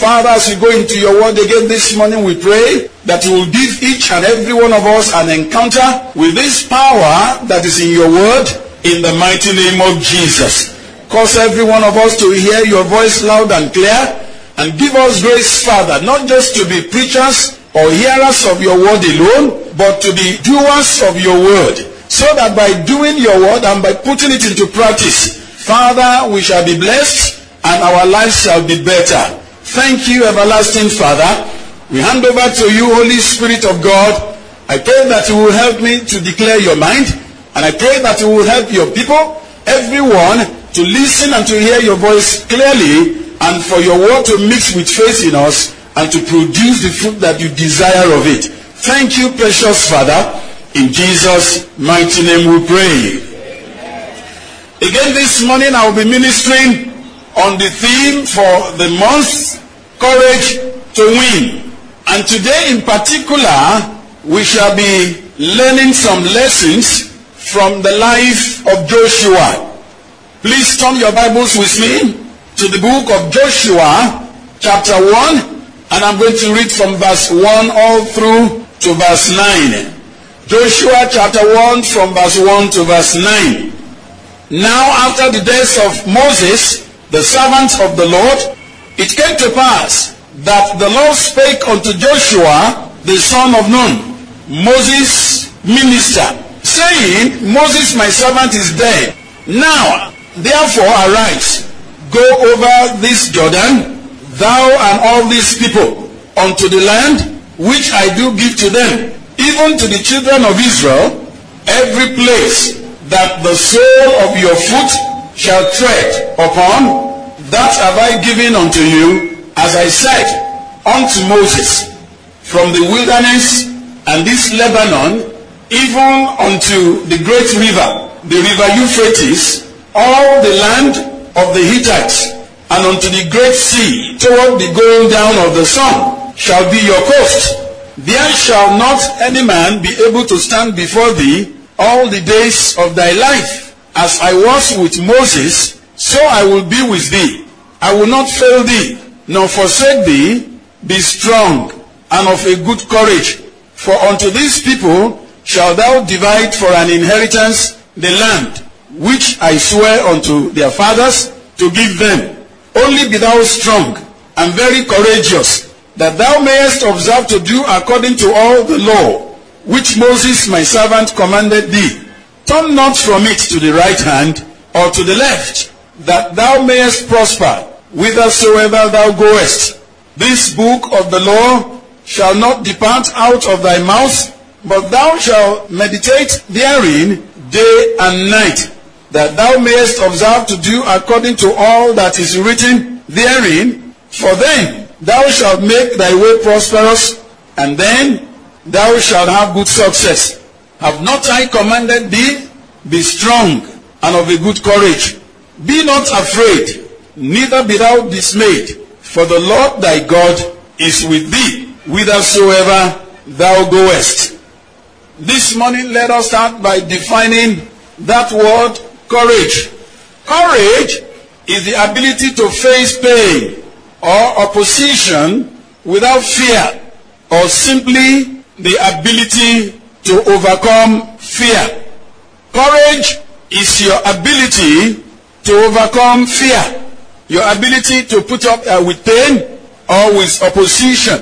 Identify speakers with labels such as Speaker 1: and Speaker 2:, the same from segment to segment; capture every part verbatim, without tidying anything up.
Speaker 1: Father, as we go into your word again this morning, we pray that you will give each and every one of us an encounter with this power that is in your word, in the mighty name of Jesus. Cause every one of us to hear your voice loud and clear, and give us grace, Father, not just to be preachers or hearers of your word alone, but to be doers of your word, so that by doing your word and by putting it into practice, Father, we shall be blessed and our lives shall be better. Thank you, everlasting Father. We hand over to you, Holy Spirit of God. I pray that you will help me to declare your mind, and I pray that you will help your people, everyone, to listen and to hear your voice clearly, and for your word to mix with faith in us and to produce the fruit that you desire of it. Thank you, precious Father. In Jesus' mighty name we pray. Again this morning I will be ministering on the theme for the month, Courage to Win. And today in particular, we shall be learning some lessons from the life of Joshua. Please turn your Bibles with me to the book of Joshua, chapter one, and I'm going to read from verse one all through to verse nine. Joshua chapter one from verse one to verse nine. Now after the days of Moses, the servant of the Lord, it came to pass that the Lord spake unto Joshua, the son of Nun, Moses' minister, saying, Moses my servant is dead. Now therefore arise, go over this Jordan, thou and all these people, unto the land which I do give to them, even to the children of Israel, every place that the sole of your foot shall tread upon, that have I given unto you, as I said unto Moses, from the wilderness and this Lebanon, even unto the great river, the river Euphrates, all the land of the Hittites, and unto the great sea, toward the going down of the sun, shall be your coast. There shall not any man be able to stand before thee all the days of thy life. As I was with Moses, so I will be with thee. I will not fail thee, nor forsake thee. Be strong and of a good courage, for unto these people shalt thou divide for an inheritance the land which I swear unto their fathers to give them. Only be thou strong and very courageous, that thou mayest observe to do according to all the law which Moses my servant commanded thee. Turn not from it to the right hand or to the left, that thou mayest prosper whithersoever thou goest. This book of the law shall not depart out of thy mouth, but thou shalt meditate therein day and night, that thou mayest observe to do according to all that is written therein. For then thou shalt make thy way prosperous, and then thou shalt have good success. Have not I commanded thee? Be strong and of a good courage. Be not afraid, neither be thou dismayed, for the Lord thy God is with thee, whithersoever thou goest. This morning let us start by defining that word, courage. Courage is the ability to face pain or opposition without fear, or simply the ability to overcome fear. Courage is your ability to overcome fear, your ability to put up uh, with pain or with opposition.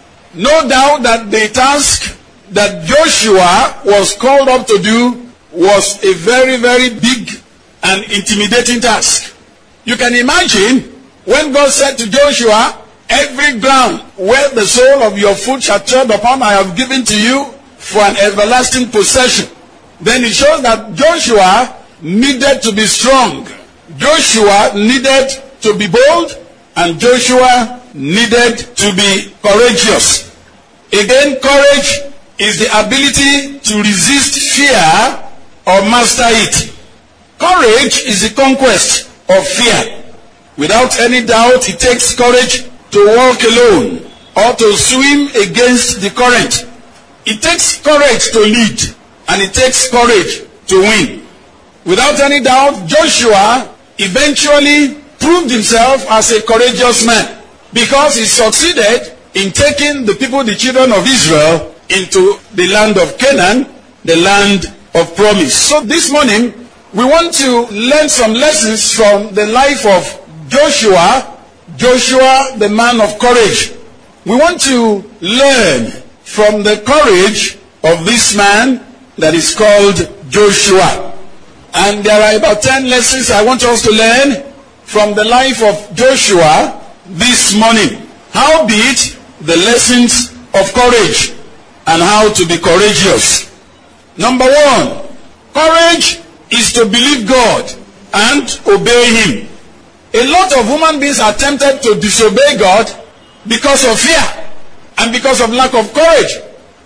Speaker 1: No doubt that the task that Joshua was called up to do was a very, very big and intimidating task. You can imagine when God said to Joshua, every ground where the sole of your foot shall tread upon I have given to you for an everlasting possession. Then it shows that Joshua needed to be strong. Joshua needed to be bold, and Joshua needed to be courageous. Again, courage is the ability to resist fear or master it. Courage is the conquest of fear. Without any doubt, it takes courage to walk alone or to swim against the current. It takes courage to lead, and it takes courage to win. Without any doubt, Joshua eventually proved himself as a courageous man. because he succeeded in taking the people, the children of Israel, into the land of Canaan, the land of promise. So this morning, we want to learn some lessons from the life of Joshua, Joshua, the man of courage. We want to learn from the courage of this man that is called Joshua. And there are about ten lessons I want us to learn from the life of Joshua this morning. Howbeit, the lessons of courage and how to be courageous. Number one, courage is to believe God and obey Him. A lot of human beings are tempted to disobey God because of fear and because of lack of courage.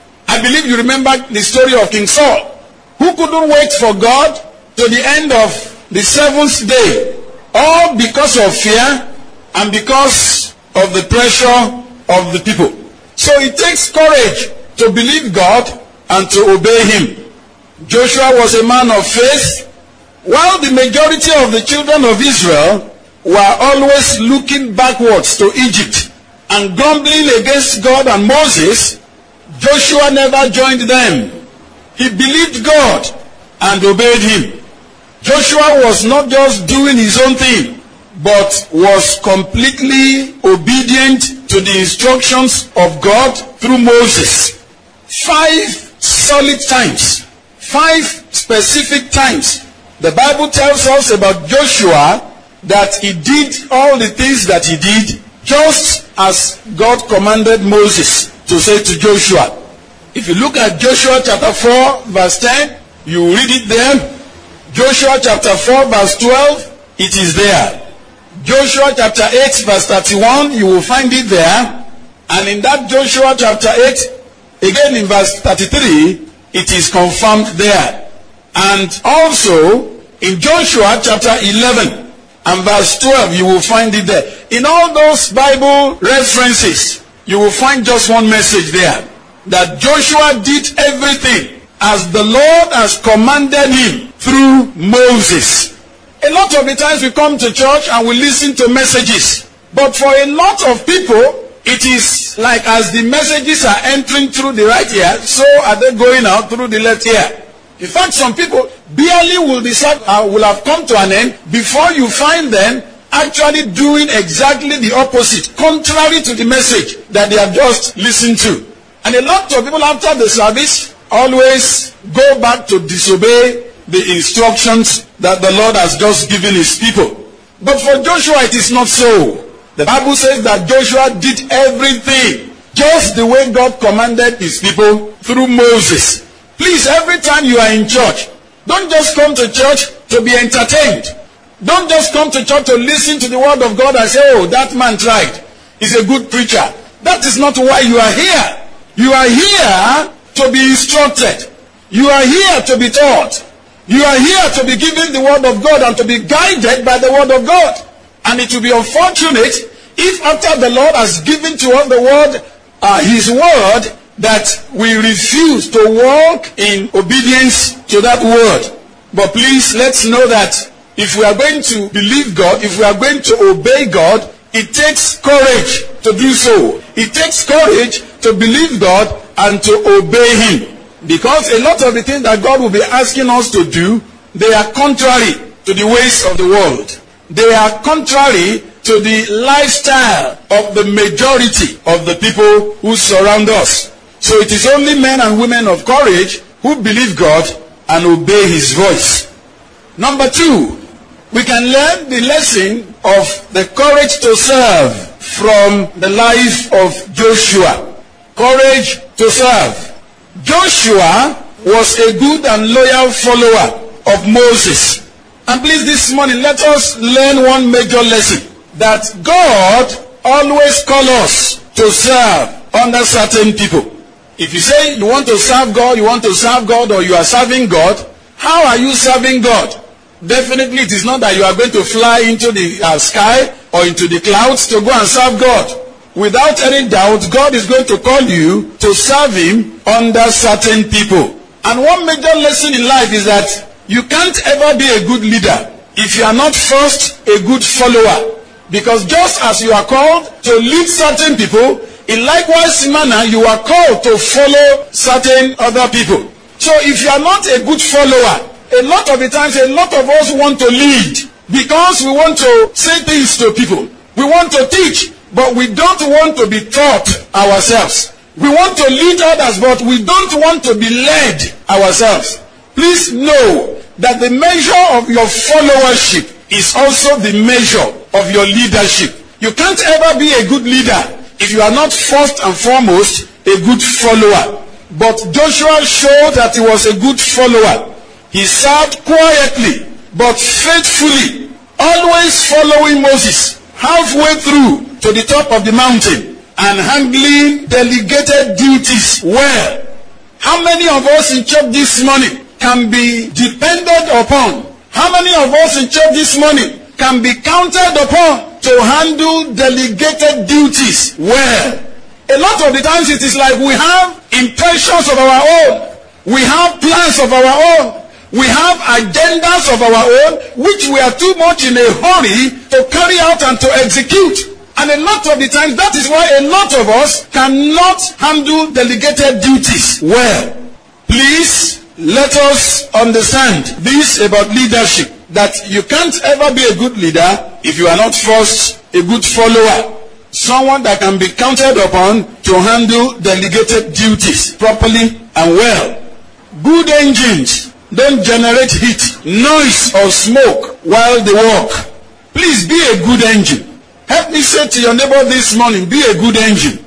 Speaker 1: I believe you remember the story of King Saul, who couldn't wait for God to the end of the seventh day, all because of fear and because of the pressure of the people. So it takes courage to believe God and to obey Him. Joshua was a man of faith, while the majority of the children of Israel were always looking backwards to Egypt and grumbling against God and Moses. Joshua never joined them. He believed God and obeyed Him. Joshua was not just doing his own thing, but was completely obedient to the instructions of God through Moses. Five solid times, five specific times, the Bible tells us about Joshua that he did all the things that he did just as God commanded Moses to say to Joshua. If you look at Joshua chapter four verse ten, you read it there. Joshua chapter four verse twelve, it is there. Joshua chapter eight verse thirty-one, you will find it there. And in that Joshua chapter eight, again in verse thirty-three, it is confirmed there. And also in Joshua chapter eleven and verse twelve, you will find it there. In all those Bible references, you will find just one message there, that Joshua did everything as the Lord has commanded him through Moses. A lot of the times we come to church and we listen to messages, but for a lot of people, it is like as the messages are entering through the right ear, so are they going out through the left ear. In fact, some people barely will decide, uh, will have come to an end before you find them actually doing exactly the opposite, contrary to the message that they have just listened to. And a lot of people after the service always go back to disobey the instructions that the Lord has just given His people. But for Joshua, it is not so. The Bible says that Joshua did everything just the way God commanded His people through Moses. Please, every time you are in church, don't just come to church to be entertained. Don't just come to church to listen to the word of God and say, oh, that man tried. He's a good preacher. That is not why you are here. You are here to be instructed. You are here to be taught. You are here to be given the word of God and to be guided by the word of God. And it will be unfortunate if after the Lord has given to us the word, uh, His word, that we refuse to walk in obedience to that word. But please, let's know that if we are going to believe God, if we are going to obey God, it takes courage to do so. It takes courage to believe God and to obey Him. Because a lot of the things that God will be asking us to do, they are contrary to the ways of the world. They are contrary to the lifestyle of the majority of the people who surround us. So it is only men and women of courage who believe God and obey His voice. Number two, we can learn the lesson of the courage to serve from the life of Joshua. Courage to serve. Joshua was a good and loyal follower of Moses. And please, this morning, let us learn one major lesson. That God always calls us to serve under certain people. If you say you want to serve God, you want to serve God, or you are serving God, how are you serving God? Definitely it is not that you are going to fly into the uh, sky or into the clouds to go and serve God. Without any doubt, God is going to call you to serve Him under certain people. And one major lesson in life is that you can't ever be a good leader if you are not first a good follower. Because just as you are called to lead certain people, in likewise manner you are called to follow certain other people. So if you are not a good follower, a lot of the times a lot of us want to lead because we want to say things to people. We want to teach, but we don't want to be taught ourselves. We want to lead others, but we don't want to be led ourselves. Please know that the measure of your followership is also the measure of your leadership. You can't ever be a good leader if you are not first and foremost a good follower. But Joshua showed that he was a good follower. He served quietly but faithfully, always following Moses halfway through to the top of the mountain and handling delegated duties well. How many of us in church this morning can be depended upon? How many of us in church this morning can be counted upon to handle delegated duties well? A lot of the times it is like we have impressions of our own. We have plans of our own. We have agendas of our own which we are too much in a hurry to carry out and to execute. And a lot of the times that is why a lot of us cannot handle delegated duties well. Please let us understand this about leadership, that you can't ever be a good leader if you are not first a good follower. Someone that can be counted upon to handle delegated duties properly and well. Good engines don't generate heat, noise or smoke while they work. Please be a good engine. Help me say to your neighbor this morning, be a good engine.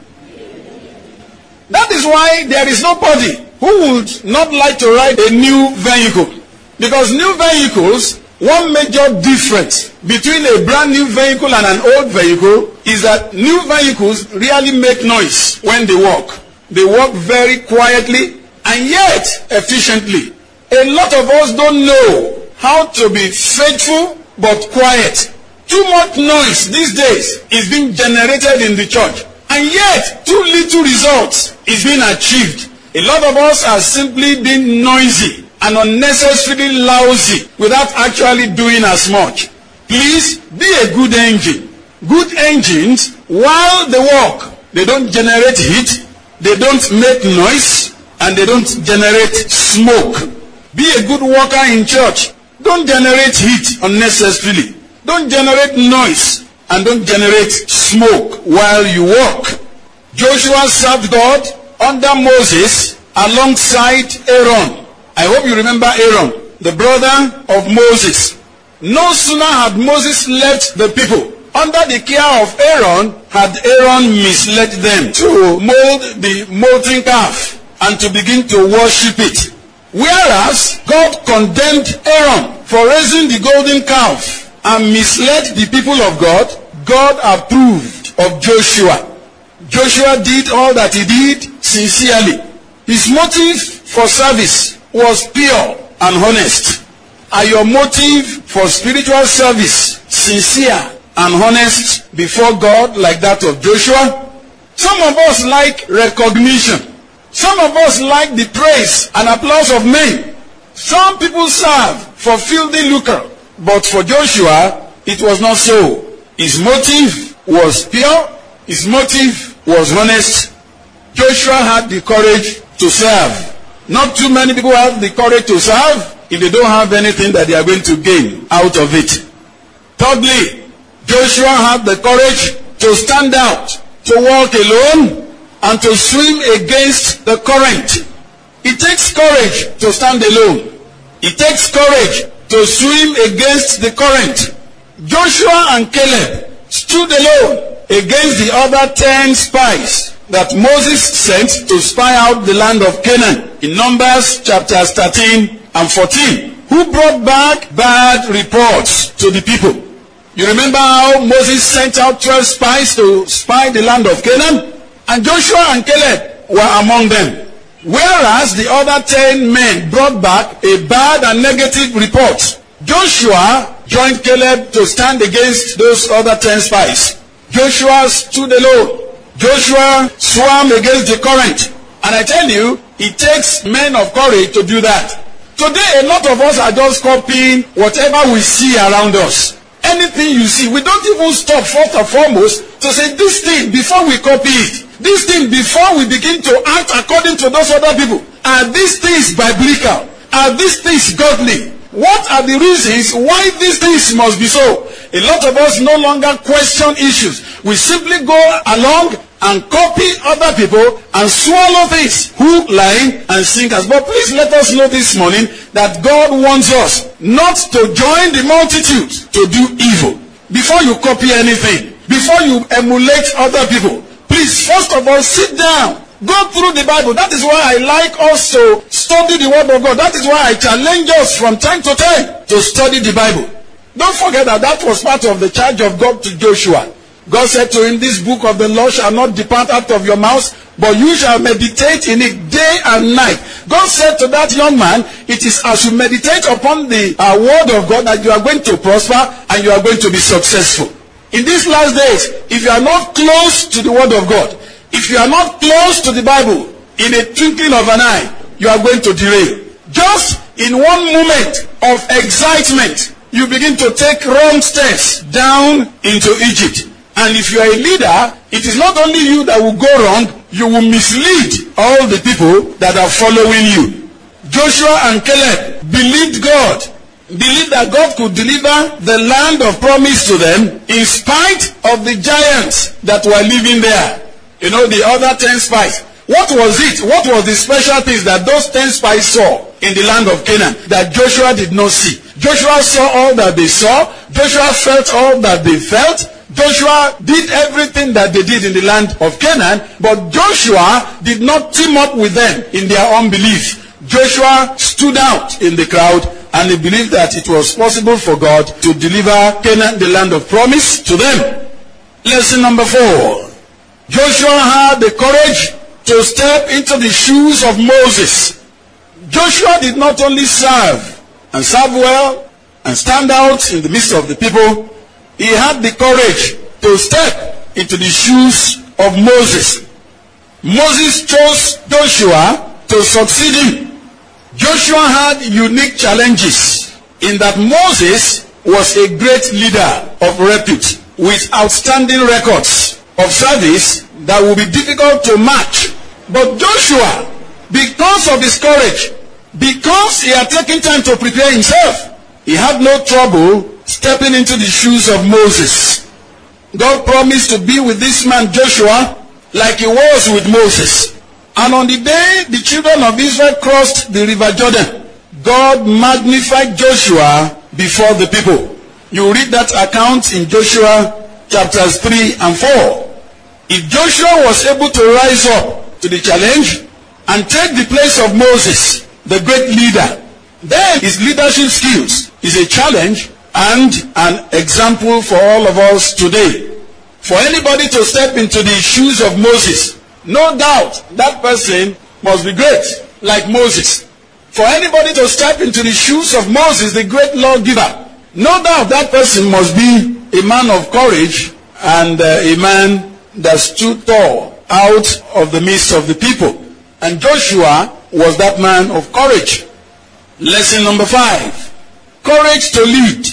Speaker 1: That is why there is nobody who would not like to ride a new vehicle. Because new vehicles, one major difference between a brand new vehicle and an old vehicle is that new vehicles really make noise when they walk. They walk very quietly and yet efficiently. A lot of us don't know how to be faithful but quiet. Too much noise these days is being generated in the church, and yet too little results is being achieved. A lot of us are simply being noisy and unnecessarily lousy without actually doing as much. Please be a good engine. Good engines, while they work, they don't generate heat, they don't make noise, and they don't generate smoke. Be a good worker in church. Don't generate heat unnecessarily. Don't generate noise and don't generate smoke while you work. Joshua served God under Moses alongside Aaron. I hope you remember Aaron, the brother of Moses. No sooner had Moses left the people, under the care of Aaron had Aaron misled them to mold the molten calf and to begin to worship it. Whereas God condemned Aaron for raising the golden calf and misled the people of God, God approved of Joshua. Joshua did all that he did sincerely. His motive for service was pure and honest. Are your motive for spiritual service sincere and honest before God like that of Joshua? Some of us like recognition. Some of us like the praise and applause of men. Some people serve for filthy lucre. But for Joshua, it was not so. His motive was pure. His motive was honest. Joshua had the courage to serve. Not too many people have the courage to serve if they don't have anything that they are going to gain out of it. Thirdly, Joshua had the courage to stand out, to walk alone, and to swim against the current. It takes courage to stand alone. It takes courage to swim against the current. Joshua and Caleb stood alone against the other ten spies that Moses sent to spy out the land of Canaan in Numbers chapters thirteen and fourteen, who brought back bad reports to the people. You remember how Moses sent out twelve spies to spy the land of Canaan? And Joshua and Caleb were among them. Whereas the other ten men brought back a bad and negative report. Joshua joined Caleb to stand against those other ten spies. Joshua stood alone. Joshua swam against the current. And I tell you, it takes men of courage to do that. Today, a lot of us are just copying whatever we see around us. Anything you see, we don't even stop first and foremost to say this thing before we copy it. This thing before we begin to act according to those other people. Are these things biblical? Are these things godly? What are the reasons why these things must be so? A lot of us no longer question issues. We simply go along and copy other people and swallow things, hook, line, and sinkers. But please let us know this morning that God wants us not to join the multitude to do evil. Before you copy anything, before you emulate other people, please first of all sit down. Go through the Bible. That is why I like us to study the Word of God. That is why I challenge us from time to time to study the Bible. Don't forget that that was part of the charge of God to Joshua. God said to him, this book of the law shall not depart out of your mouth, but you shall meditate in it day and night. God said to that young man, it is as you meditate upon the uh, word of God that you are going to prosper and you are going to be successful. In these last days, if you are not close to the word of God, if you are not close to the Bible, in a twinkling of an eye, you are going to derail. Just in one moment of excitement, you begin to take wrong steps down into Egypt. And if you are a leader, it is not only you that will go wrong, you will mislead all the people that are following you. Joshua and Caleb believed God, believed that God could deliver the land of promise to them in spite of the giants that were living there. You know, the other ten spies. What was it? What was the special things that those ten spies saw in the land of Canaan that Joshua did not see? Joshua saw all that they saw. Joshua felt all that they felt. Joshua did everything that they did in the land of Canaan, but Joshua did not team up with them in their unbelief. Joshua stood out in the crowd and he believed that it was possible for God to deliver Canaan, the land of promise, to them. Lesson number four. Joshua had the courage to step into the shoes of Moses. Joshua did not only serve and serve well and stand out in the midst of the people, he had the courage to step into the shoes of Moses. Moses chose Joshua to succeed him. Joshua had unique challenges in that Moses was a great leader of repute with outstanding records of service that will be difficult to match. But Joshua, because of his courage, because he had taken time to prepare himself, he had no trouble stepping into the shoes of Moses. God promised to be with this man Joshua like he was with Moses. And on the day the children of Israel crossed the river Jordan, God magnified Joshua before the people. You read that account in Joshua chapters three and four. If Joshua was able to rise up to the challenge and take the place of Moses, the great leader, then his leadership skills is a challenge and an example for all of us today. For anybody to step into the shoes of Moses, no doubt that person must be great, like Moses. For anybody to step into the shoes of Moses, the great lawgiver, no doubt that person must be a man of courage and uh, a man that stood tall out of the midst of the people. And Joshua was that man of courage. Lesson number five. Courage to lead.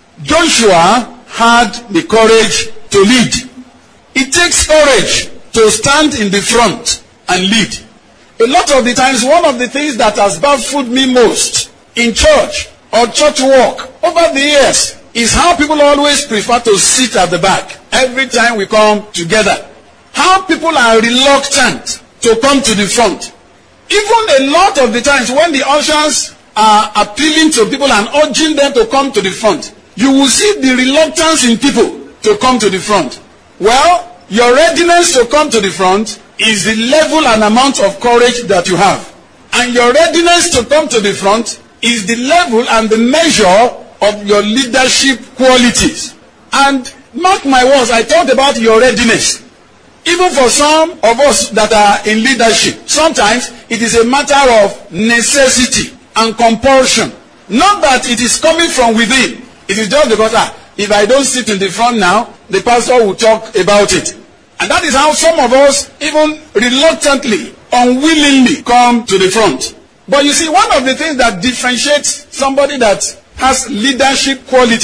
Speaker 1: Joshua had the courage to lead. It takes courage to stand in the front and lead. A lot of the times, one of the things that has baffled me most in church or church work over the years is how people always prefer to sit at the back every time we come together. How people are reluctant to come to the front. Even a lot of the times when the ushers are appealing to people and urging them to come to the front, you will see the reluctance in people to come to the front. Well, your readiness to come to the front is the level and amount of courage that you have. And your readiness to come to the front is the level and the measure of your leadership qualities. And mark my words, I talked about your readiness. Even for some of us that are in leadership, sometimes it is a matter of necessity and compulsion. Not that it is coming from within. It is just because, ah, if I don't sit in the front now, the pastor will talk about it. And that is how some of us, even reluctantly, unwillingly, come to the front. But you see, one of the things that differentiates somebody that has leadership quality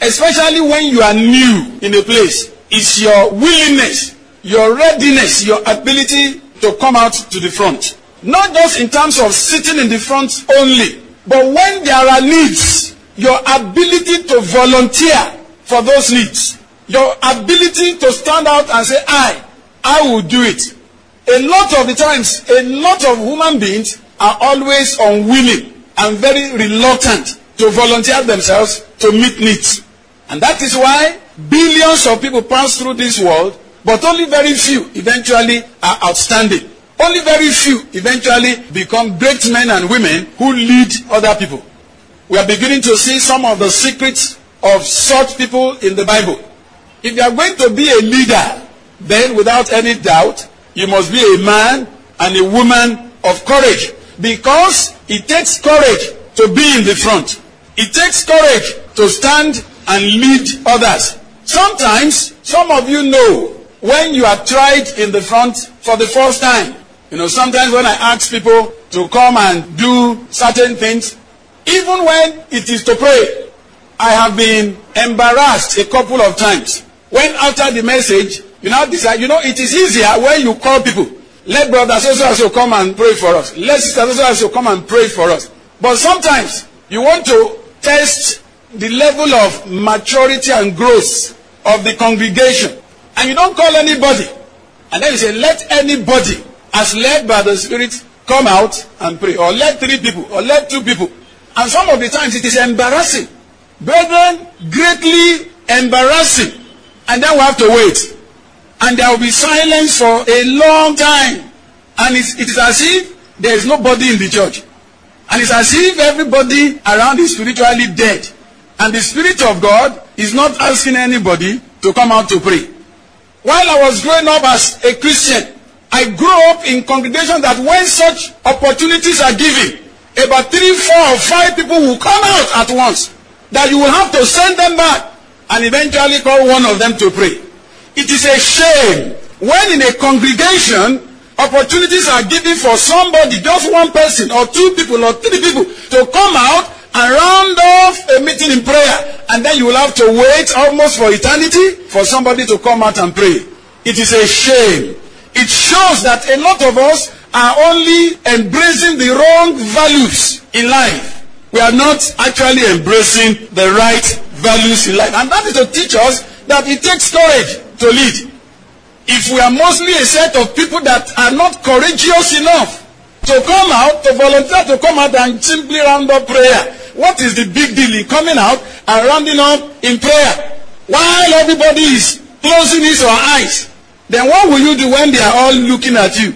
Speaker 1: especially when you are new in a place, is your willingness, your readiness, your ability to come out to the front. Not just in terms of sitting in the front only, but when there are needs, your ability to volunteer for those needs, your ability to stand out and say, I, I will do it. A lot of the times, a lot of human beings are always unwilling and very reluctant to volunteer themselves to meet needs. And that is why billions of people pass through this world, but only very few eventually are outstanding. Only very few eventually become great men and women who lead other people. We are beginning to see some of the secrets of such people in the Bible. If you are going to be a leader, then without any doubt, you must be a man and a woman of courage. Because it takes courage to be in the front. It takes courage to stand and lead others. Sometimes, some of you know when you are tried in the front for the first time. You know, sometimes when I ask people to come and do certain things, even when it is to pray, I have been embarrassed a couple of times. When after the message, you now decide, you know, it is easier when you call people. Let brother so so so come and pray for us. Let sister so so so come and pray for us. But sometimes you want to test the level of maturity and growth of the congregation. And you don't call anybody. And then you say, let anybody, as led by the Spirit, come out and pray. Or let three people, or let two people. And some of the times it is embarrassing. Brethren, greatly embarrassing. And then we have to wait. And there will be silence for a long time. And it's, it is as if there is nobody in the church. And it's as if everybody around is spiritually dead. And the Spirit of God is not asking anybody to come out to pray. While I was growing up as a Christian, I grew up in congregations that when such opportunities are given, about three, four, or five people will come out at once. That you will have to send them back and eventually call one of them to pray. It is a shame when in a congregation, opportunities are given for somebody, just one person or two people or three people to come out and round off a meeting in prayer. And then you will have to wait almost for eternity for somebody to come out and pray. It is a shame. It shows that a lot of us are only embracing the wrong values in life. We are not actually embracing the right values in life. And that is to teach us that it takes courage to lead. If we are mostly a set of people that are not courageous enough to come out, to volunteer to come out and simply round up prayer, what is the big deal in coming out and rounding up in prayer while everybody is closing his or her eyes? Then what will you do when they are all looking at you?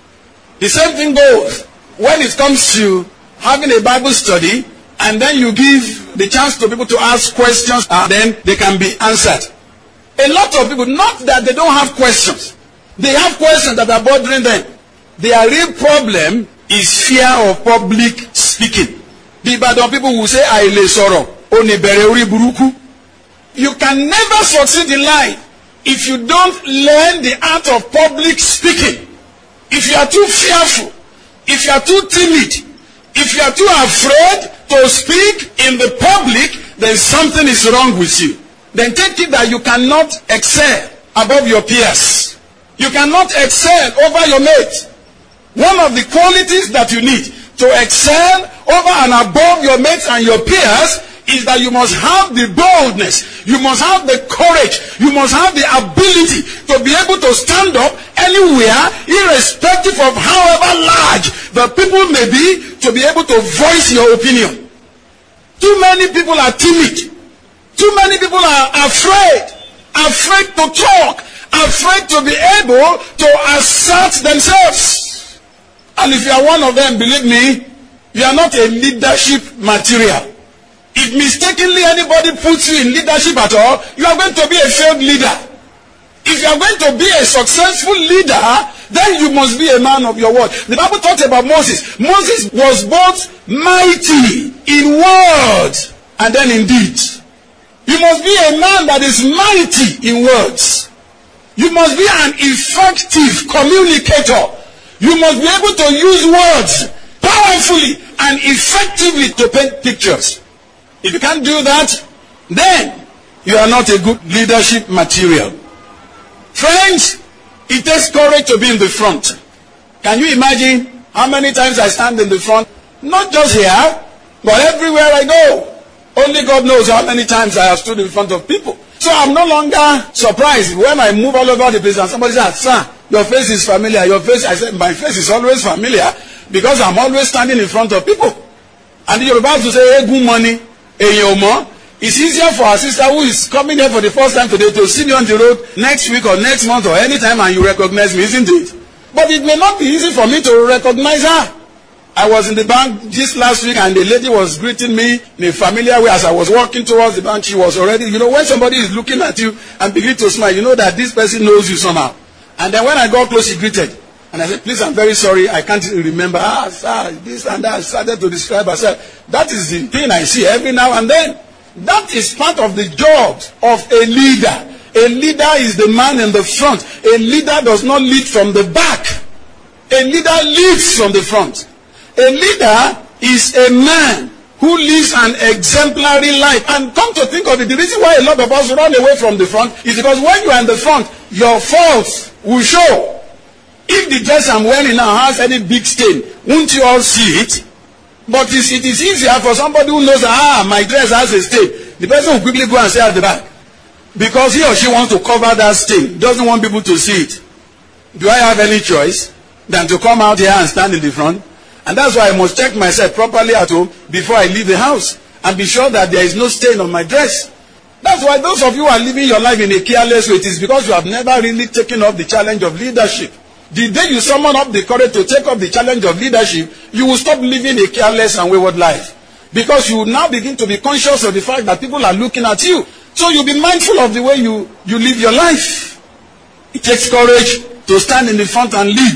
Speaker 1: The same thing goes when it comes to having a Bible study, and then you give the chance to people to ask questions, and then they can be answered. A lot of people, not that they don't have questions. They have questions that are bothering them. Their real problem is fear of public speaking. The Ibadan people will say, "Aile soro, oni bere ori buruku." You can never succeed in life if you don't learn the art of public speaking. If you are too fearful, if you are too timid, if you are too afraid to speak in the public, then something is wrong with you. Then take it that you cannot excel above your peers. You cannot excel over your mate. One of the qualities that you need to excel over and above your mates and your peers is that you must have the boldness, you must have the courage, you must have the ability to be able to stand up anywhere, irrespective of however large the people may be, to be able to voice your opinion. Too many people are timid. Too many people are afraid, afraid to talk, afraid to be able to assert themselves. And if you are one of them, believe me, you are not a leadership material. If mistakenly anybody puts you in leadership at all, you are going to be a failed leader. If you are going to be a successful leader, then you must be a man of your word. The Bible talks about Moses. Moses was both mighty in words and then in deeds. You must be a man that is mighty in words. You must be an effective communicator. You must be able to use words powerfully and effectively to paint pictures. If you can't do that, then you are not a good leadership material. Friends, it takes courage to be in the front. Can you imagine how many times I stand in the front? Not just here, but everywhere I go. Only God knows how many times I have stood in front of people. So I'm no longer surprised when I move all over the place and somebody says, sir, your face is familiar. Your face, I said, my face is always familiar because I'm always standing in front of people. And you're about to say, hey, good morning, hey, yo, ma. It's easier for a sister who is coming here for the first time today to see me on the road next week or next month or any time and you recognize me, isn't it? But it may not be easy for me to recognize her. I was in the bank just last week and the lady was greeting me in a familiar way as I was walking towards the bank. She was already, you know, when somebody is looking at you and begin to smile, you know that this person knows you somehow. And then when I got close, she greeted. And I said, please, I'm very sorry. I can't remember. Ah, sir, this and that. I started to describe herself. That is the thing I see every now and then. That is part of the job of a leader. A leader is the man in the front. A leader does not lead from the back. A leader leads from the front. A leader is a man who lives an exemplary life. And come to think of it, the reason why a lot of us run away from the front is because when you are in the front, your faults will show. If the dress I'm wearing now has any big stain, won't you all see it? But it is easier for somebody who knows that, ah, my dress has a stain. The person will quickly go and say at the back. Because he or she wants to cover that stain. Doesn't want people to see it. Do I have any choice than to come out here and stand in the front? And that's why I must check myself properly at home before I leave the house. And be sure that there is no stain on my dress. That's why those of you who are living your life in a careless way, it is because you have never really taken up the challenge of leadership. The day you summon up the courage to take up the challenge of leadership, you will stop living a careless and wayward life. Because you will now begin to be conscious of the fact that people are looking at you. So you'll be mindful of the way you, you live your life. It takes courage to stand in the front and lead.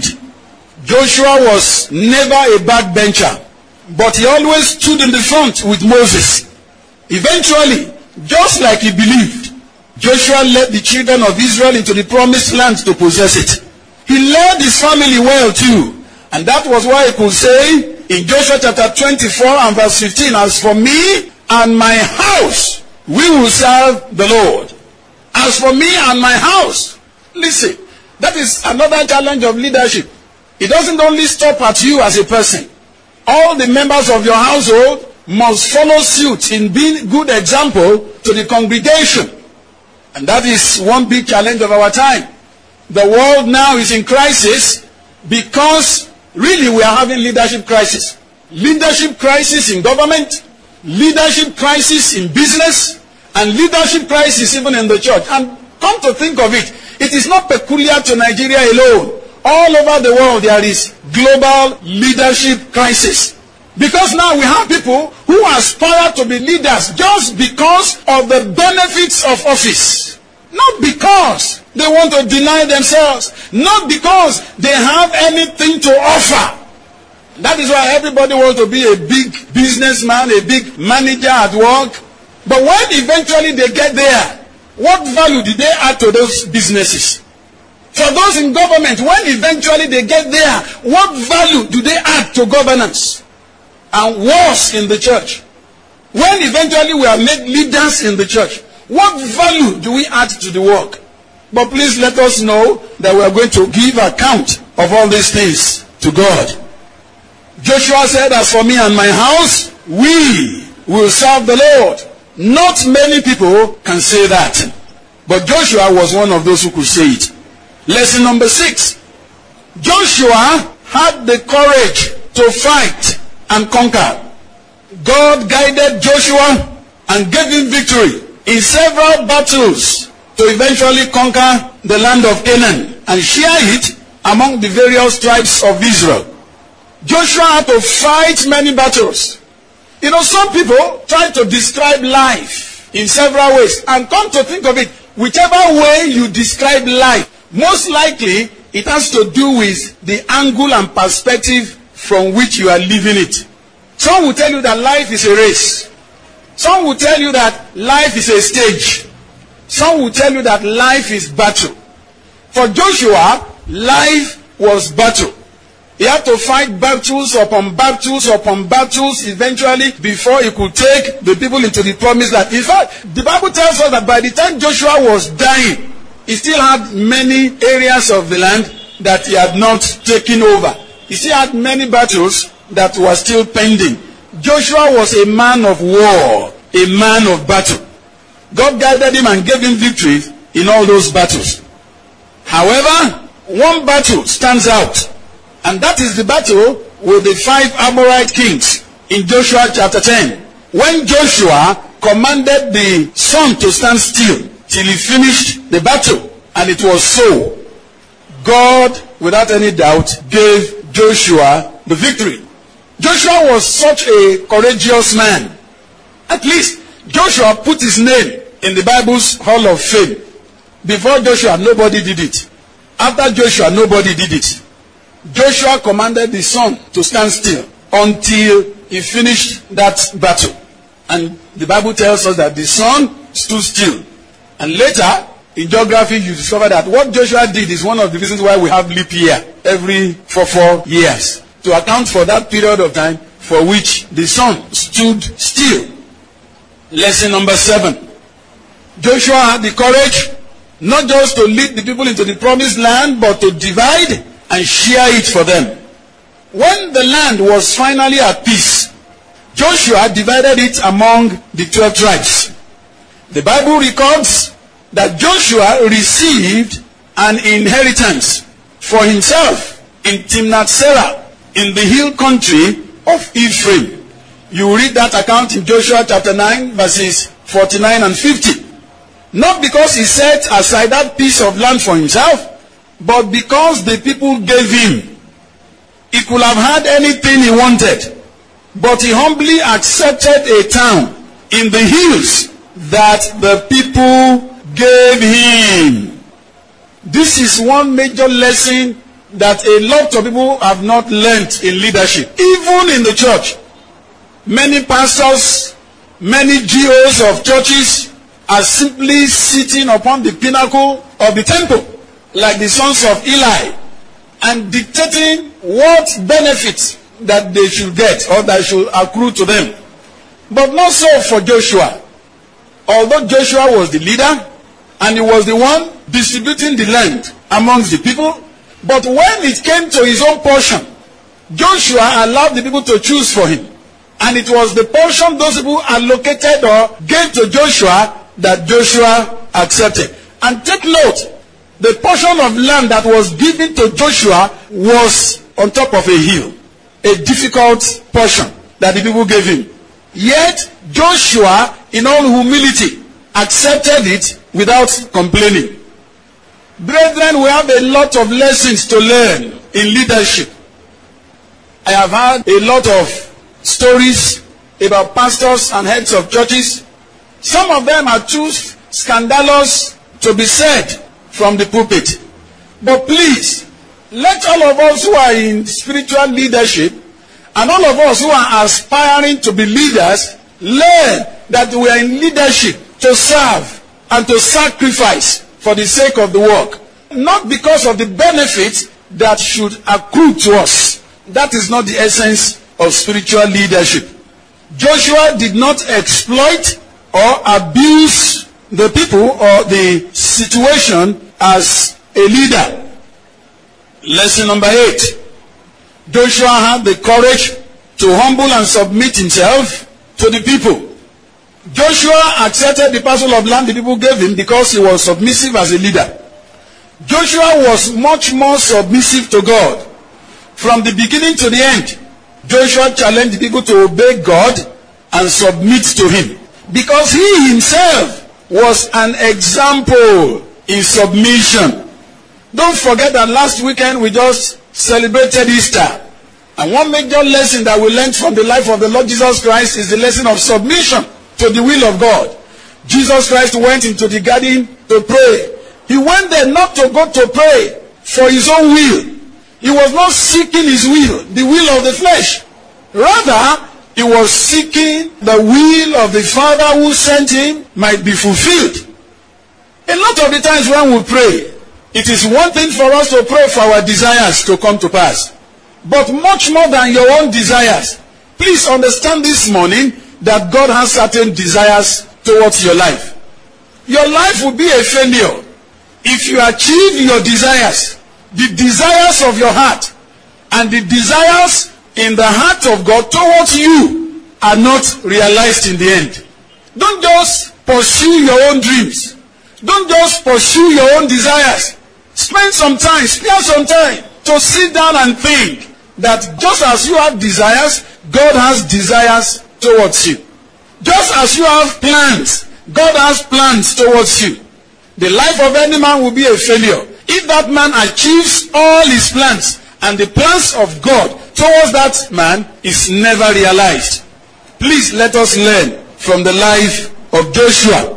Speaker 1: Joshua was never a backbencher, but he always stood in the front with Moses. Eventually, just like he believed, Joshua led the children of Israel into the promised land to possess it. He led his family well too. And that was why he could say in Joshua chapter twenty-four and verse fifteen, as for me and my house, we will serve the Lord. As for me and my house, listen, that is another challenge of leadership. It doesn't only stop at you as a person. All the members of your household must follow suit in being good example to the congregation. And that is one big challenge of our time. The world now is in crisis because really we are having leadership crisis. Leadership crisis in government, leadership crisis in business, and leadership crisis even in the church. And come to think of it, it is not peculiar to Nigeria alone. All over the world there is global leadership crisis. Because now we have people who aspire to be leaders just because of the benefits of office. Not because they want to deny themselves. Not because they have anything to offer. That is why everybody wants to be a big businessman, a big manager at work. But when eventually they get there, what value did they add to those businesses? For those in government, when eventually they get there, what value do they add to governance? And worse, in the church. When eventually we are made leaders in the church, what value do we add to the work? But please let us know that we are going to give account of all these things to God. Joshua said, as for me and my house, we will serve the Lord. Not many people can say that. But Joshua was one of those who could say it. Lesson number six. Joshua had the courage to fight and conquer. God guided Joshua and gave him victory in several battles to eventually conquer the land of Canaan and share it among the various tribes of Israel. Joshua had to fight many battles. You know, some people try to describe life in several ways. And come to think of it, whichever way you describe life, most likely it has to do with the angle and perspective from which you are living it. Some will tell you that life is a race. Some will tell you that life is a stage. Some will tell you that life is battle. For Joshua, life was battle. He had to fight battles upon battles upon battles eventually before he could take the people into the promised land. In fact, the Bible tells us that by the time Joshua was dying, he still had many areas of the land that he had not taken over. He still had many battles that were still pending. Joshua was a man of war, a man of battle. God guided him and gave him victory in all those battles. However, one battle stands out, and that is the battle with the five Amorite kings in Joshua chapter ten. When Joshua commanded the sun to stand still till he finished the battle, and it was so, God, without any doubt, gave Joshua the victory. Joshua was such a courageous man. At least, Joshua put his name in the Bible's Hall of Fame. Before Joshua, nobody did it. After Joshua, nobody did it. Joshua commanded the sun to stand still until he finished that battle. And the Bible tells us that the sun stood still. And later, in geography, you discover that what Joshua did is one of the reasons why we have leap year every four, four years. To account for that period of time for which the sun stood still. Lesson number seven. Joshua had the courage not just to lead the people into the promised land, but to divide and share it for them. When the land was finally at peace, Joshua divided it among the twelve tribes. The Bible records that Joshua received an inheritance for himself in Timnath-Serah in the hill country of Ephraim. You read that account in Joshua chapter nine, verses forty-nine and fifty. Not because he set aside that piece of land for himself, but because the people gave him. He could have had anything he wanted, but he humbly accepted a town in the hills that the people gave him. This is one major lesson that a lot of people have not learnt in leadership, even in the church. Many pastors, many G Os of churches are simply sitting upon the pinnacle of the temple, like the sons of Eli, and dictating what benefits that they should get or that should accrue to them. But not so for Joshua. Although Joshua was the leader, and he was the one distributing the land amongst the people, but when it came to his own portion, Joshua allowed the people to choose for him. And it was the portion those people allocated or gave to Joshua that Joshua accepted. And take note, the portion of land that was given to Joshua was on top of a hill. A difficult portion that the people gave him. Yet, Joshua, in all humility, accepted it without complaining. Brethren, we have a lot of lessons to learn in leadership. I have heard a lot of stories about pastors and heads of churches. Some of them are too scandalous to be said from the pulpit. But please, let all of us who are in spiritual leadership and all of us who are aspiring to be leaders learn that we are in leadership to serve and to sacrifice for the sake of the work. Not because of the benefits that should accrue to us. That is not the essence of spiritual leadership. Joshua did not exploit or abuse the people or the situation as a leader. Lesson number eight. Joshua had the courage to humble and submit himself to the people. Joshua accepted the parcel of land the people gave him because he was submissive as a leader. Joshua was much more submissive to God. From the beginning to the end, Joshua challenged the people to obey God and submit to him. Because he himself was an example in submission. Don't forget that last weekend we just celebrated Easter. And one major lesson that we learned from the life of the Lord Jesus Christ is the lesson of submission to the will of God. Jesus Christ went into the garden to pray. He went there not to go to pray for his own will. He was not seeking his will, the will of the flesh. Rather, he was seeking the will of the Father who sent him might be fulfilled. A lot of the times when we pray, it is one thing for us to pray for our desires to come to pass. but much more than your own desires. Please understand this morning that God has certain desires towards your life. Your life will be a failure if you achieve your desires, the desires of your heart, and the desires in the heart of God towards you are not realized in the end. Don't just pursue your own dreams. Don't just pursue your own desires. Spend some time, spare some time to sit down and think that just as you have desires, God has desires towards you. Just as you have plans, God has plans towards you. The life of any man will be a failure if that man achieves all his plans and the plans of God towards that man is never realized. Please let us learn from the life of Joshua.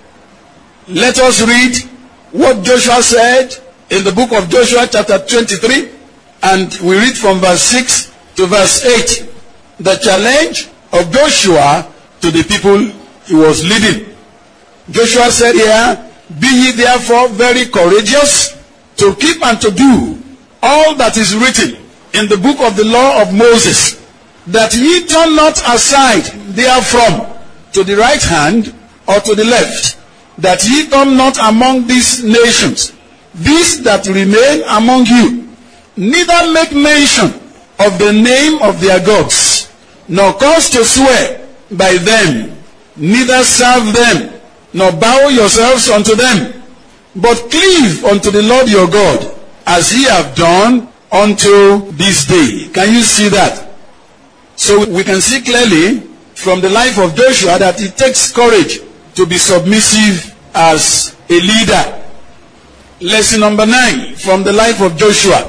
Speaker 1: Let us read what Joshua said in the book of Joshua chapter twenty-three, and we read from verse six to verse eight. The challenge of Joshua to the people he was leading. Joshua said here, "Be ye therefore very courageous to keep and to do all that is written in the book of the law of Moses, that ye turn not aside therefrom to the right hand or to the left, that ye come not among these nations, these that remain among you, neither make mention of the name of their gods, nor cause to swear by them, neither serve them, nor bow yourselves unto them, but cleave unto the Lord your God, as ye have done unto this day." Can you see that? So we can see clearly from the life of Joshua that it takes courage to be submissive as a leader. Lesson number nine from the life of Joshua.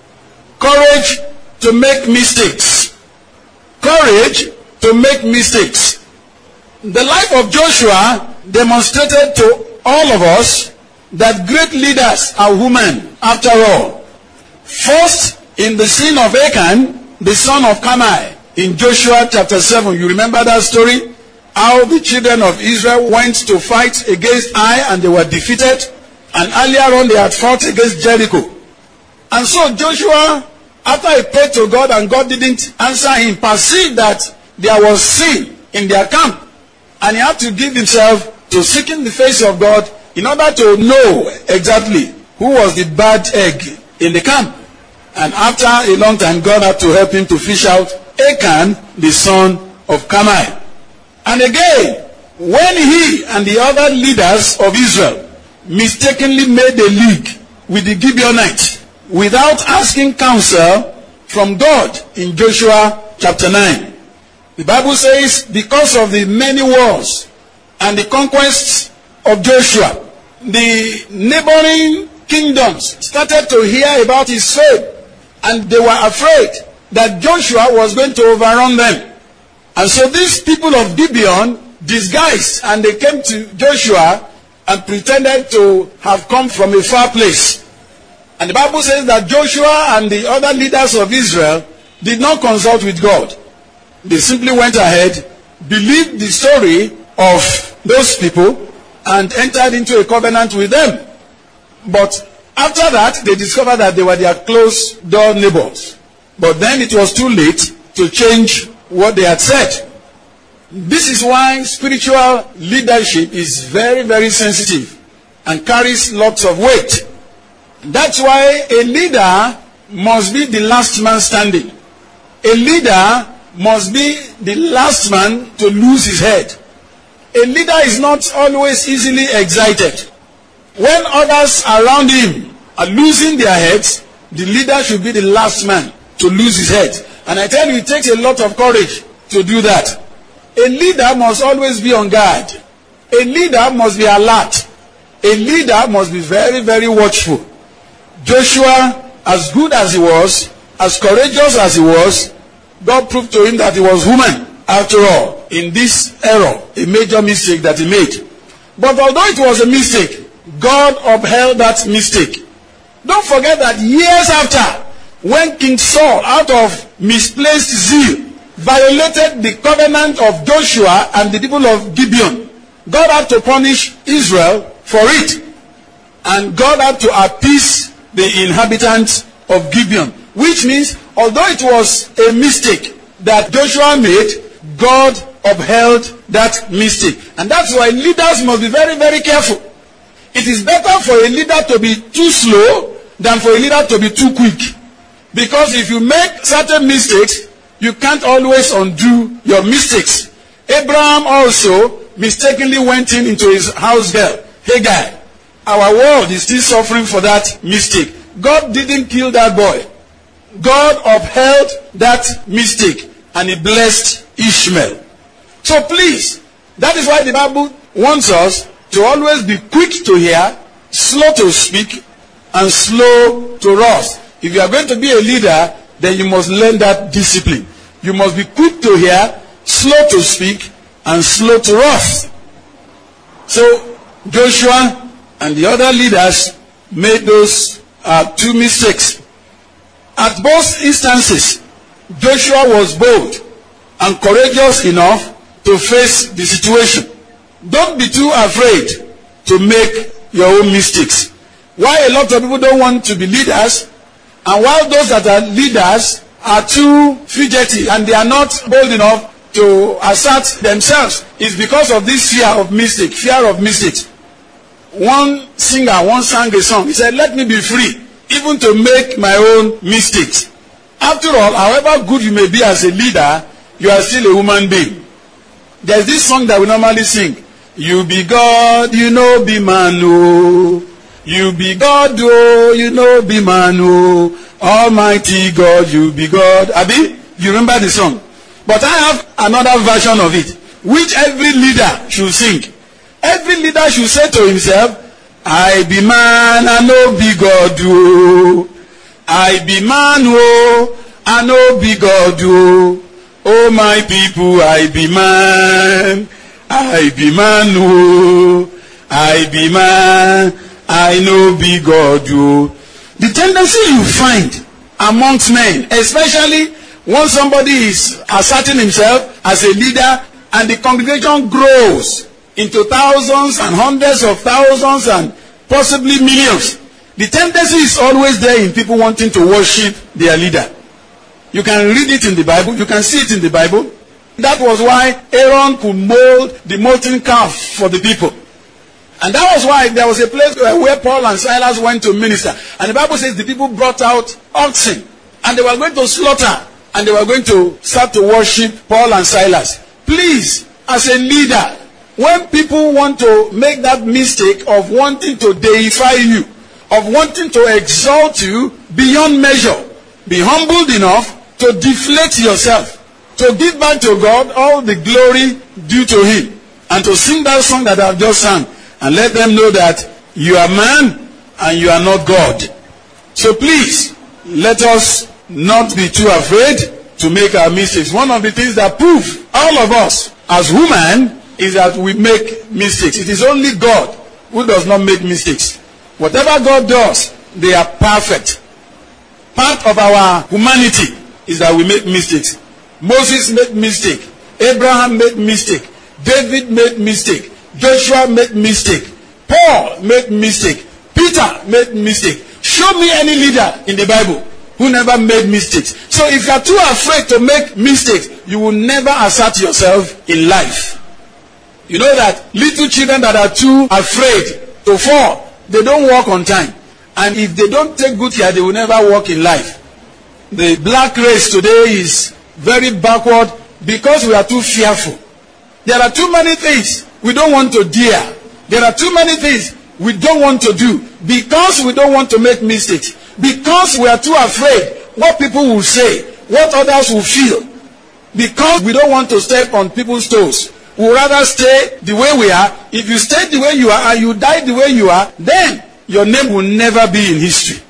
Speaker 1: Courage to make mistakes. Courage to make mistakes. The life of Joshua demonstrated to all of us that great leaders are human after all. First, in the sin of Achan, the son of Carmi, in Joshua chapter seven, you remember that story? How the children of Israel went to fight against Ai and they were defeated. And earlier on they had fought against Jericho. And so Joshua, after he prayed to God and God didn't answer him, perceived that there was sin in their camp. And he had to give himself to seeking the face of God in order to know exactly who was the bad egg in the camp. And after a long time, God had to help him to fish out Achan, the son of Carmi. And again, when he and the other leaders of Israel mistakenly made a league with the Gibeonites without asking counsel from God in Joshua chapter nine. The Bible says, because of the many wars and the conquests of Joshua, the neighboring kingdoms started to hear about his fame, and they were afraid that Joshua was going to overrun them. And so these people of Gibeon disguised, and they came to Joshua and pretended to have come from a far place. And the Bible says that Joshua and the other leaders of Israel did not consult with God. They simply went ahead, believed the story of those people, and entered into a covenant with them. But after that, they discovered that they were their close-door neighbors. But then it was too late to change what they had said. This is why spiritual leadership is very, very sensitive and carries lots of weight. That's why a leader must be the last man standing. A leader must be the last man to lose his head. A leader is not always easily excited. When others around him are losing their heads, the leader should be the last man to lose his head. And I tell you, it takes a lot of courage to do that. A leader must always be on guard. A leader must be alert. A leader must be very, very watchful. Joshua, as good as he was, as courageous as he was, God proved to him that he was human. After all, in this error, a major mistake that he made. But although it was a mistake, God upheld that mistake. Don't forget that years after, when King Saul, out of misplaced zeal, violated the covenant of Joshua and the people of Gibeon, God had to punish Israel for it. And God had to appease the inhabitants of Gibeon. Which means, although it was a mistake that Joshua made, God upheld that mistake. And that's why leaders must be very, very careful. It is better for a leader to be too slow than for a leader to be too quick. Because if you make certain mistakes, you can't always undo your mistakes. Abraham also mistakenly went in into his house girl, Hagar. Our world is still suffering for that mistake. God didn't kill that boy. God upheld that mistake and he blessed Ishmael. So please, that is why the Bible wants us to always be quick to hear, slow to speak, and slow to wrath. If you are going to be a leader, then you must learn that discipline. You must be quick to hear, slow to speak, and slow to wrath. So Joshua and the other leaders made those uh, two mistakes. At both instances, Joshua was bold and courageous enough to face the situation. Don't be too afraid to make your own mistakes. Why a lot of people don't want to be leaders, and while those that are leaders are too fidgety and they are not bold enough to assert themselves, is because of this fear of mistake, fear of mistakes. One singer once sang a song. He said, "Let me be free, even to make my own mistakes." After all, however good you may be as a leader, you are still a human being. There's this song that we normally sing. You be God, you know be man, oh. You be God, oh, you know be man, oh. Almighty God, you be God. Abi, you remember the song? But I have another version of it, which every leader should sing. Every leader should say to himself, I be man, I know be God, oh. I be man, oh, I know be God, oh. Oh my people, I be man, I be man, oh. I be man, I know be God, oh. The tendency you find amongst men, especially when somebody is asserting himself as a leader and the congregation grows into thousands and hundreds of thousands and possibly millions, the tendency is always there in people wanting to worship their leader. You can read it in the Bible. You can see it in the Bible. That was why Aaron could mold the molten calf for the people. And that was why there was a place where Paul and Silas went to minister. And the Bible says the people brought out oxen. And they were going to slaughter. And they were going to start to worship Paul and Silas. Please, as a leader, when people want to make that mistake of wanting to deify you, of wanting to exalt you beyond measure, be humbled enough to deflate yourself, to give back to God all the glory due to him, and to sing that song that I've just sung, and let them know that you are man and you are not God. So please, let us not be too afraid to make our mistakes. One of the things that prove all of us as human is that we make mistakes. It is only God who does not make mistakes. Whatever God does, they are perfect. Part of our humanity is that we make mistakes. Moses made mistake. Abraham made mistake. David made mistake. Joshua made mistake. Paul made mistake. Peter made mistake. Show me any leader in the Bible who never made mistakes. So if you are too afraid to make mistakes, you will never assert yourself in life. You know that little children that are too afraid to fall, they don't walk on time. And if they don't take good care, they will never walk in life. The black race today is very backward because we are too fearful. There are too many things we don't want to dare. There are too many things we don't want to do because we don't want to make mistakes. Because we are too afraid what people will say, what others will feel. Because we don't want to step on people's toes. We would rather stay the way we are. If you stay the way you are and you die the way you are, then your name will never be in history.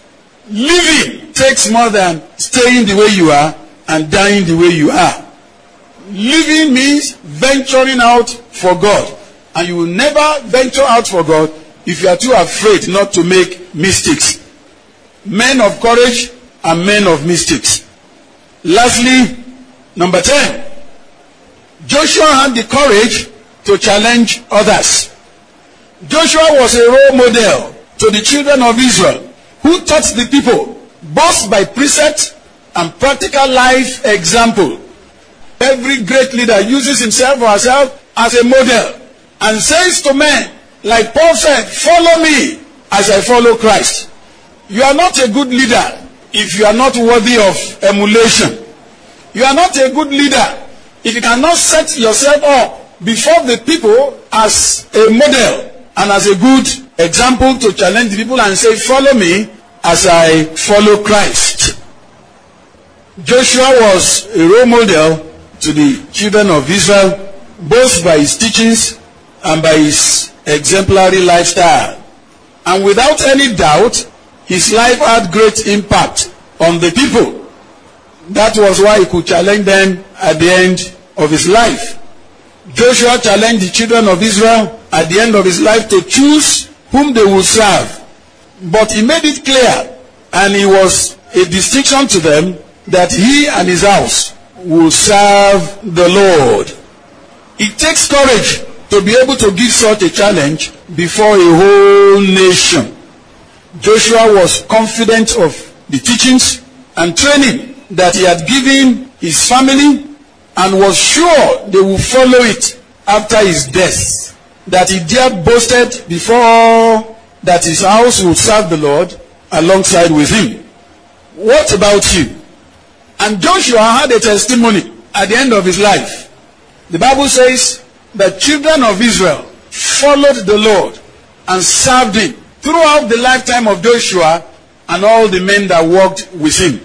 Speaker 1: Living takes more than staying the way you are and dying the way you are. Living means venturing out for God. And you will never venture out for God if you are too afraid not to make mistakes. Men of courage and men of mistakes. Lastly, number ten. Joshua had the courage to challenge others. Joshua was a role model to the children of Israel who taught the people both by precept and practical life example. Every great leader uses himself or herself as a model and says to men, like Paul said, follow me as I follow Christ. You are not a good leader if you are not worthy of emulation. You are not a good leader if you cannot set yourself up before the people as a model and as a good example to challenge the people and say, follow me as I follow Christ. Joshua was a role model to the children of Israel, both by his teachings and by his exemplary lifestyle. And without any doubt, his life had great impact on the people. That was why he could challenge them at the end of his life. Joshua challenged the children of Israel at the end of his life to choose whom they would serve. But he made it clear, and it was a distinction to them, that he and his house will serve the Lord. It takes courage to be able to give such a challenge before a whole nation. Joshua was confident of the teachings and training that he had given his family and was sure they would follow it after his death. That he dared boasted before all that his house would serve the Lord alongside with him. What about you? And Joshua had a testimony at the end of his life. The Bible says the children of Israel followed the Lord and served him throughout the lifetime of Joshua and all the men that worked with him.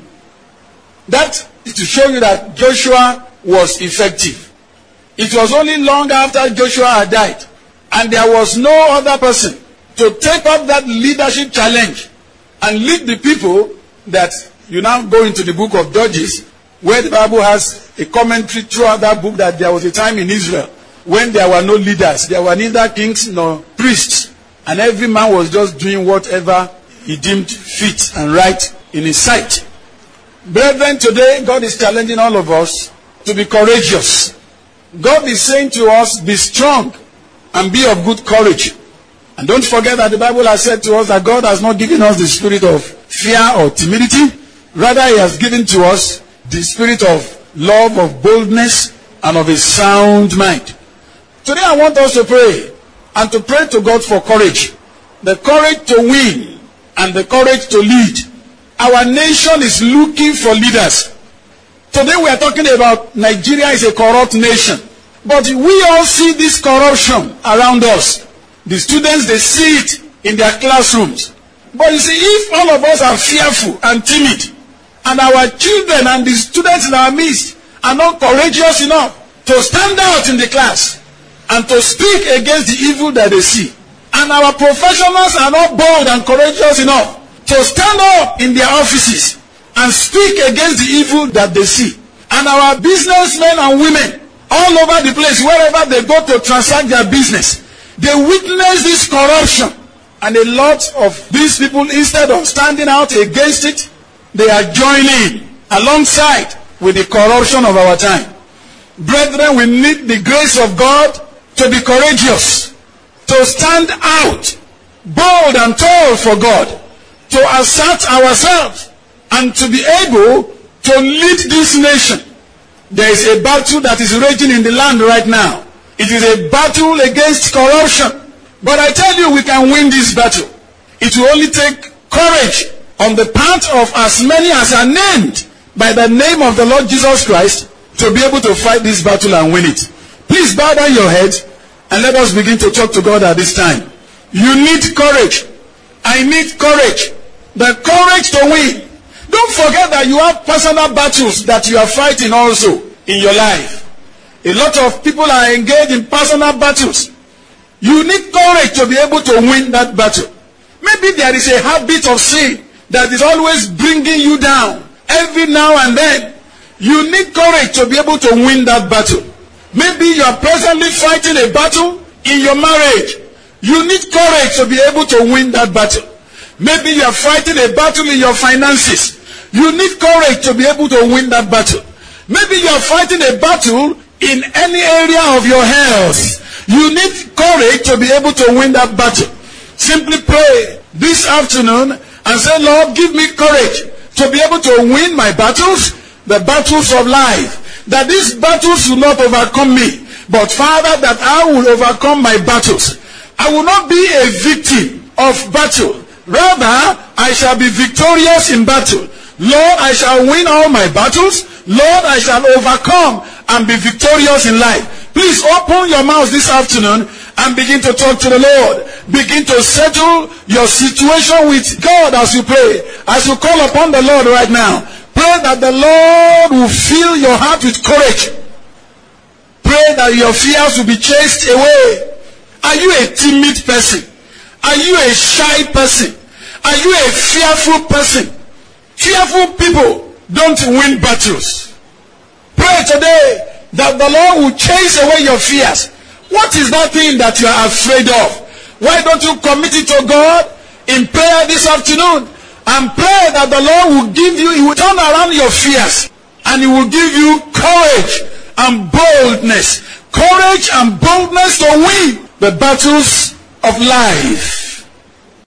Speaker 1: That is to show you that Joshua was effective. It was only long after Joshua had died, and there was no other person to take up that leadership challenge and lead the people, that you now go into the book of Judges, where the Bible has a commentary throughout that book that there was a time in Israel when there were no leaders. There were neither kings nor priests, and every man was just doing whatever he deemed fit and right in his sight. Brethren, today God is challenging all of us to be courageous. God is saying to us, be strong and be of good courage. And don't forget that the Bible has said to us that God has not given us the spirit of fear or timidity. Rather, he has given to us the spirit of love, of boldness, and of a sound mind. Today I want us to pray, and to pray to God for courage. The courage to win and the courage to lead. Our nation is looking for leaders. Today we are talking about Nigeria is a corrupt nation. But we all see this corruption around us. The students, they see it in their classrooms. But you see, if all of us are fearful and timid, and our children and the students in our midst are not courageous enough to stand out in the class and to speak against the evil that they see, and our professionals are not bold and courageous enough to stand up in their offices and speak against the evil that they see, and our businessmen and women all over the place, wherever they go to transact their business, they witness this corruption, and a lot of these people, instead of standing out against it, they are joining alongside with the corruption of our time. Brethren, we need the grace of God to be courageous, to stand out, bold and tall for God, to assert ourselves, and to be able to lead this nation. There is a battle that is raging in the land right now. It is a battle against corruption. But I tell you, we can win this battle. It will only take courage on the part of as many as are named by the name of the Lord Jesus Christ to be able to fight this battle and win it. Please bow down your head and let us begin to talk to God at this time. You need courage. I need courage. The courage to win. Don't forget that you have personal battles that you are fighting also in your life. A lot of people are engaged in personal battles. You need courage to be able to win that battle. Maybe there is a habit of sin that is always bringing you down every now and then. You need courage to be able to win that battle. Maybe you are presently fighting a battle in your marriage. You need courage to be able to win that battle. Maybe you are fighting a battle in your finances. You need courage to be able to win that battle. Maybe you are fighting a battle in any area of your health. You need courage to be able to win that battle. Simply pray this afternoon and say, Lord, give me courage to be able to win my battles, the battles of life. That these battles will not overcome me, but Father, that I will overcome my battles. I will not be a victim of battle. Rather, I shall be victorious in battle. Lord, I shall win all my battles. Lord, I shall overcome and be victorious in life. Please open your mouth this afternoon and begin to talk to the Lord. Begin to settle your situation with God as you pray. As you call upon the Lord right now, pray that the Lord will fill your heart with courage. Pray that your fears will be chased away. Are you a timid person? Are you a shy person? Are you a fearful person? Fearful people don't win battles. Pray today that the Lord will chase away your fears. What is that thing that you are afraid of? Why don't you commit it to God in prayer this afternoon and pray that the Lord will give you, He will turn around your fears and He will give you courage and boldness. Courage and boldness to win the battles of life.